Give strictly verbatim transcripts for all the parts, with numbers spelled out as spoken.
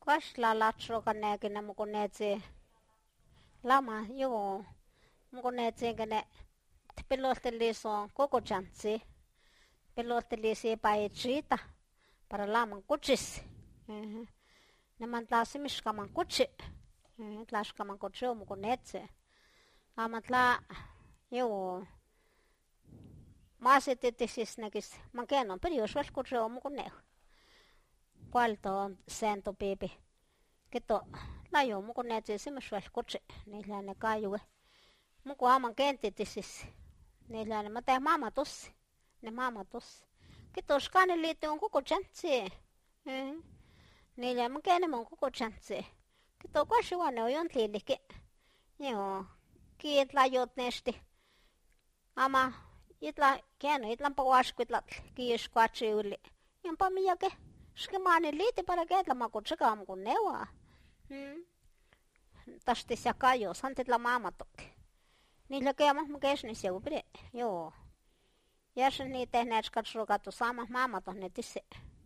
Kas la latro kaneke na muko netse lama yo muko netse kene peloteli so koko chantsi peloteli se pai chita para lama kuchis naman tlasi mishkaman kuchi tlashkaman kuchi muko netse amatla yo más etitis nekis mankeno pero yo suel kuchi muko nejo cualto cento pipi kito la yo muko netse si mishwel kuchi nila ne kayuwe muko aman kenti tisis nila ne mate mama tos ne mama tos kito shkani liti un kuko chantsi nila mankene mon kuko chantsi kito kwashi wane oyon tliliki yo ki itla yot neshti ama itla keno itla pawashkuitlatl ki ishkwachi uli yon pa miyake shkimani liti para que la makuchika amkunewa tashti siakayo santi la mama toki nila kema mkesh ni siupri yo yash ni tehnech kachruka tu sama mama to ne tisi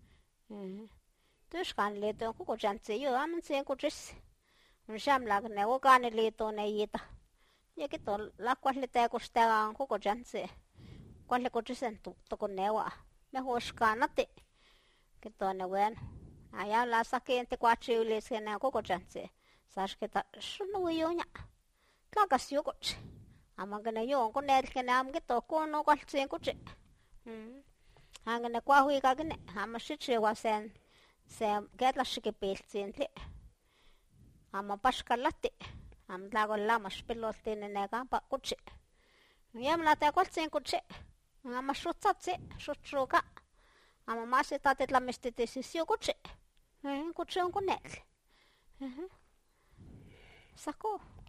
tushkan lito kuko chantsi yo amansi kuchis sham lag ne okani lito ne yita yakito la kwali te kustega kuko chantsi kwali kuchisen tu tokonewa me hoshkanati kito ne bueno allá la saqué te cuachi ulis que ne coco chance sabes que ta shunu yonya tla kasio coche ama que ne yo con el que ne am que to con no cual sin coche hm anga ne kwa hui ka que ne ama shiche wa sen se get la shike peltsin le ama paskalati am la go la mas pelote ne ne ka pa coche yam la te cual sin coche ama shutsatse shutruka ama masi tatet la mestete sisio coche eh coche un conel sacó